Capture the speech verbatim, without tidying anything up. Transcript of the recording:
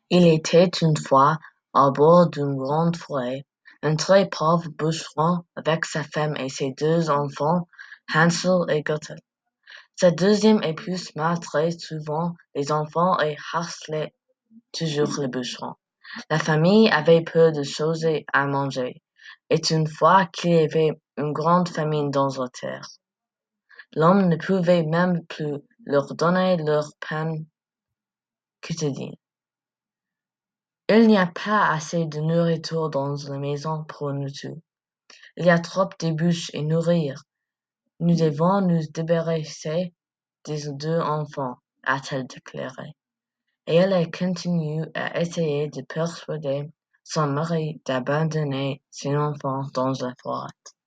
Il était une fois, au bord d'une grande forêt, un très pauvre bûcheron avec sa femme et ses deux enfants, Hansel et Gretel. Sa deuxième épouse maltraitait souvent les enfants et harcelait toujours le bûcheron. La famille avait peu de choses à manger, et une fois qu'il y avait une grande famine dans la terre, l'homme ne pouvait même plus leur donner leur pain quotidien. Il n'y a pas assez de nourriture dans la maison pour nous tous. Il y a trop de bûches à nourrir. Nous devons nous débarrasser des deux enfants, a-t-elle déclaré. Et elle a continué à essayer de persuader son mari d'abandonner ses enfants dans la forêt.